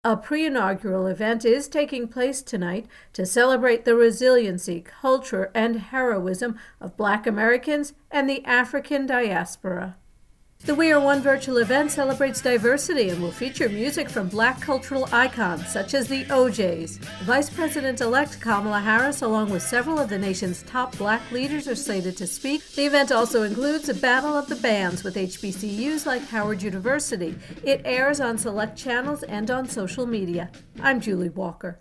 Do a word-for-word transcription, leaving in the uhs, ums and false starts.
A pre-inaugural event is taking place tonight to celebrate the resiliency, culture, and heroism of Black Americans and the African diaspora. The We Are One virtual event celebrates diversity and will feature music from Black cultural icons such as the O Js. Vice President-elect Kamala Harris, along with several of the nation's top Black leaders, are slated to speak. The event also includes a battle of the bands with H B C Us like Howard University. It airs on select channels and on social media. I'm Julie Walker.